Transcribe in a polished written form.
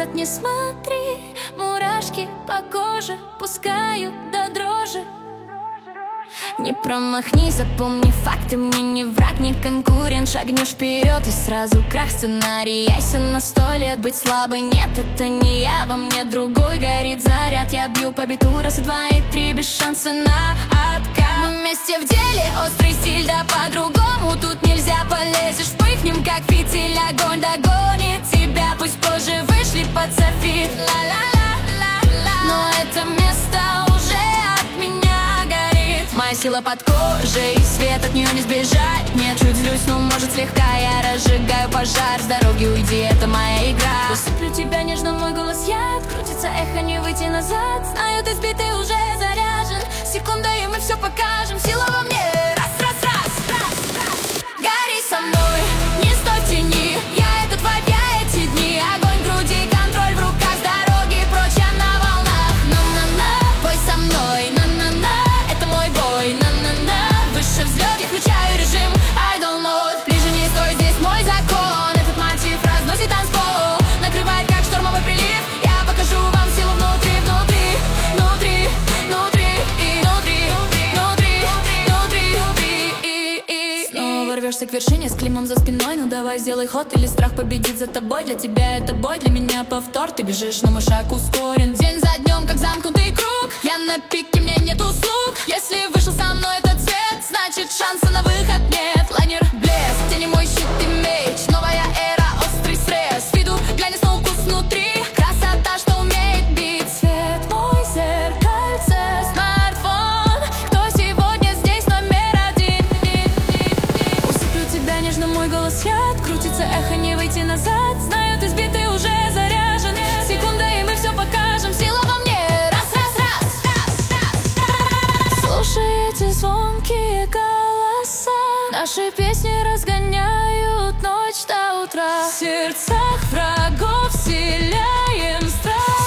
назад не смотри, мурашки по коже пускают до дрожи. Не промахни, запомни факты, мне не враг, не конкурент. Шагнешь вперед и сразу крах, сценарий ясен на 100 лет. Быть слабой нет, это не я, во мне другой горит заряд. Я бью по биту раз и два и три, без шанса на откат. Мы вместе в деле, острый стиль, да по-другому тут нельзя. Полезешь, вспыхнем, как фитиль, огонь догонит тебя. Пусть позже вышли под софит, ла-ла-ла-ла-ла. Но это место уже от меня горит. Моя сила под кожей, свет от нее не сбежать. Нет, чуть злюсь, но может слегка. Я разжигаю пожар, с дороги уйди, это моя игра. Усыплю тебя нежно, мой голос яд. Крутится эхо, не выйти назад. Знаю, ты сбитый, уже заряжен. Секунда, и мы все покажем. Сила во мне, раз, раз, раз, раз, раз. Гори со мной, не стой в тени. Я этот вайб, я эти дни. Огонь в груди, контроль в руках. С дороги прочь, я на волнах. На-на-на, бой со мной, на-на-на. Это мой бой, на-на-на. Выше взлет, я включаю режим I don't know. Ближе не стой, здесь мой закон. Этот мотив разносит танцпол. Накрывает, как штормовой прилив. Я покажу вам силу внутри, внутри, внутри, внутри и внутри, внутри, внутри, внутри и снова рвешься к вершине с клеймом за спиной. Ну давай сделай ход, или страх победит за тобой. Для тебя это бой, для меня повтор. Ты бежишь, но мой шаг ускорен. День за днем, как замкнутый круг. Я на пике, мне нет услуг. Если вышел со мной этот цвет, значит шанса на выход нет. Лайнер, блеск, тени мой щит и меч. Новая эра, острый стресс. Виду, глянец на укус внутри. Красота, что умеет бить. Свет мой, зеркальце, смартфон. Кто сегодня здесь номер один? Усыплю тебя нежно, мой голос яд. Крутится эхо, не выйти назад. Знаю, ты сбитый, уже заряжен. Секунда, и мы все покажем. Сила во мне, раз, раз, раз, раз, раз, раз. Слушай эти звонкие голоса. Наши песни разгоняют ночь до утра. В сердцах врагов вселяем страх.